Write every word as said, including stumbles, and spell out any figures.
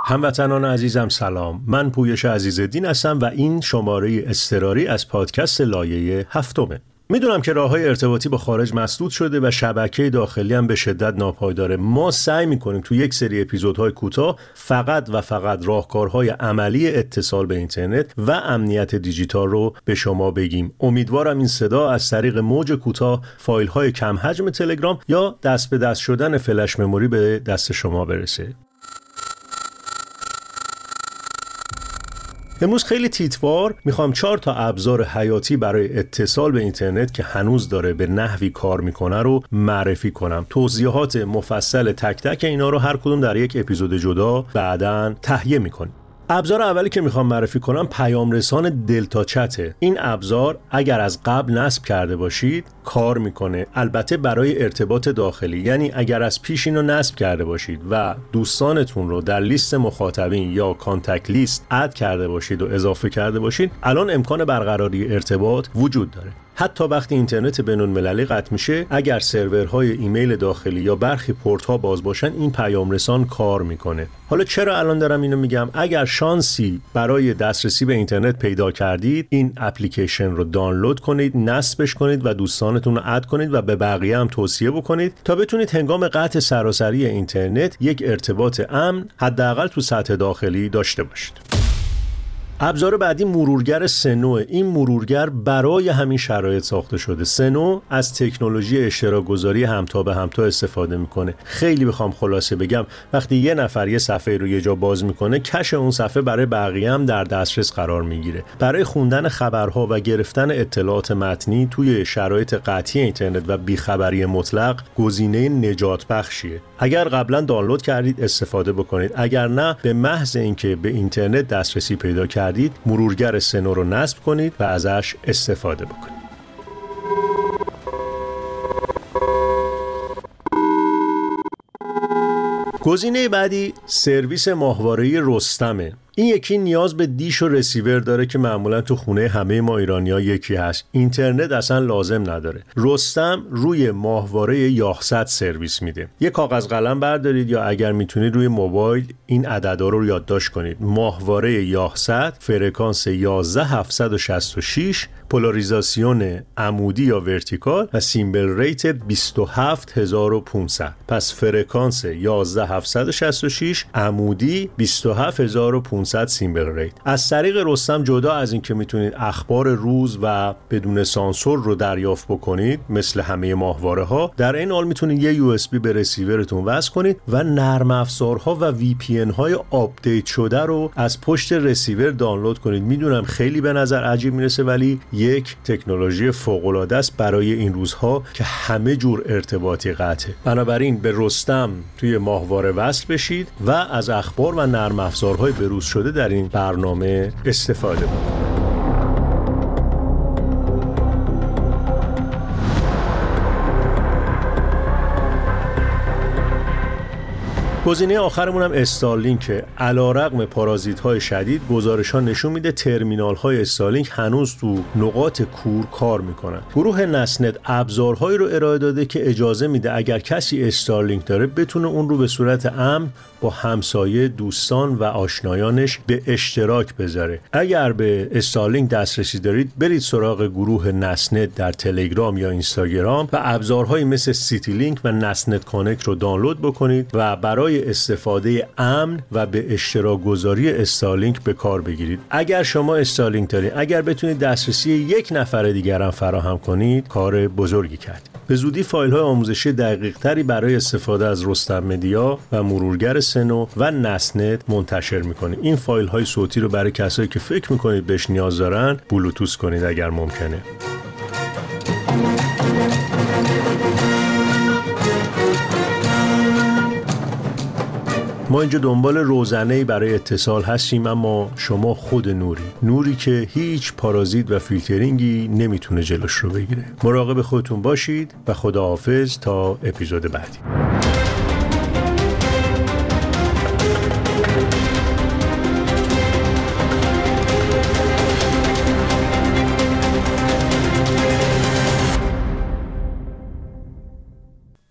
هموطنان عزیزم سلام، من پویش عزیزالدین هستم و این شماره اضطراری از پادکست لایه هفتمه. میدونم که راه‌های ارتباطی با خارج مسدود شده و شبکه داخلی هم به شدت ناپایداره. ما سعی میکنیم تو یک سری اپیزودهای کوتاه فقط و فقط راهکارهای عملی اتصال به اینترنت و امنیت دیجیتال رو به شما بگیم. امیدوارم این صدا از طریق موج کوتاه، فایل‌های کم حجم تلگرام یا دست به دست شدن فلش مموری به دست شما برسه. امروز خیلی تیتوار میخوام چهار تا ابزار حیاتی برای اتصال به اینترنت که هنوز داره به نحوی کار میکنه رو معرفی کنم. توضیحات مفصل تک تک اینا رو هر کدوم در یک اپیزود جدا بعداً تهیه میکنیم. ابزار اولی که میخوام معرفی کنم پیام رسان دلتا چته. این ابزار اگر از قبل نصب کرده باشید کار میکنه، البته برای ارتباط داخلی، یعنی اگر از پیش اینو نصب کرده باشید و دوستانتون رو در لیست مخاطبین یا کانتکت لیست اد کرده باشید و اضافه کرده باشید، الان امکان برقراری ارتباط وجود داره. حتی وقتی اینترنت بین‌المللی قطع میشه، اگر سرورهای ایمیل داخلی یا برخی پورت‌ها باز باشن، این پیام رسان کار میکنه. حالا چرا الان دارم اینو میگم؟ اگر شانسی برای دسترسی به اینترنت پیدا کردید، این اپلیکیشن رو دانلود کنید، نصبش کنید و دوستانتون رو اد کنید و به بقیه هم توصیه بکنید تا بتونید هنگام قطع سراسری اینترنت یک ارتباط امن حداقل تو سطح داخلی داشته باشید. ابزار بعدی مرورگر سنو. این مرورگر برای همین شرایط ساخته شده. سنو از تکنولوژی اشتراک گذاری همتا به همتا استفاده میکنه. خیلی بخوام خلاصه بگم، وقتی یه نفر یه صفحه رو یه جا باز میکنه، کش اون صفحه برای بقیه هم در دسترس قرار میگیره. برای خوندن خبرها و گرفتن اطلاعات متنی توی شرایط قطعی اینترنت و بیخبری مطلق گزینه نجات بخشیه. اگر قبلا دانلود کردید استفاده بکنید، اگر نه به محض اینکه به اینترنت دسترسی پیدا کردید مرورگر سنو رو نصب کنید و ازش استفاده بکنید. گزینه بعدی سرویس ماهواره‌ای رستمه. این یکی نیاز به دیش و رسیور داره که معمولا تو خونه همه ما ایرانی‌ها یکی هست. اینترنت اصلا لازم نداره. رستم روی ماهواره یاهصد سرویس میده. یه کاغذ قلم بردارید یا اگر میتونید روی موبایل این عددا رو یادداشت کنید. ماهواره یاهصد، فرکانس یازده هزار هفتصد و شصت و شش، پولاریزاسیون عمودی یا ورتیکال و سیمبل ریت بیست و هفت هزار و پانصد. پس فرکانس یازده هزار هفتصد و شصت و شش، عمودی بیست و هفت هزار و پانصد سیمبل ریت. از طریق رستم جدا از این که میتونید اخبار روز و بدون سانسور رو دریافت بکنید مثل همه ماهواره ها، در این حال میتونید یه یو اس بی به رسیورتون وصل کنید و نرم افزارها و وی پی ان های آپدیت شده رو از پشت رسیور دانلود کنید. میدونم خیلی به نظر عجیب میرسه، ولی یک تکنولوژی فوق العاده است برای این روزها که همه جور ارتباطی قطعه. بنابراین به رستم توی ماهواره وصل بشید و از اخبار و نرم افزارهای بروز شده در این برنامه استفاده کنید. گزینه آخرمون هم استارلینک. علیرغم پارازیت‌های شدید، گزارش‌ها نشون میده ترمینال‌های استارلینک هنوز تو نقاط کور کار میکنن. گروه نسنت ابزارهایی رو ارائه داده که اجازه میده اگر کسی استارلینک داره بتونه اون رو به صورت امن با همسایه، دوستان و آشنایانش به اشتراک بذاره. اگر به استارلینک دسترسی دارید، برید سراغ گروه نسنت در تلگرام یا اینستاگرام و ابزارهایی مثل سیتی لینک و نسنت کانکت رو دانلود بکنید و برای استفاده امن و به اشتراک گذاری استارلینک به کار بگیرید. اگر شما استارلینک دارید، اگر بتونید دسترسی یک نفر دیگر هم فراهم کنید، کار بزرگی کردید. به زودی فایل‌های آموزشی دقیق‌تری برای استفاده از رستم مدیا و مرورگر سنو و نسنت منتشر می‌کنیم. این فایل‌های صوتی رو برای کسایی که فکر می‌کنید بهش نیاز دارن بلوتوث کنید اگر ممکنه. ما اینجا دنبال روزنه‌ای برای اتصال هستیم، اما شما خود نوری نوری که هیچ پارازیت و فیلترینگی نمیتونه جلوش رو بگیره. مراقب خودتون باشید و خداحافظ تا اپیزود بعدی.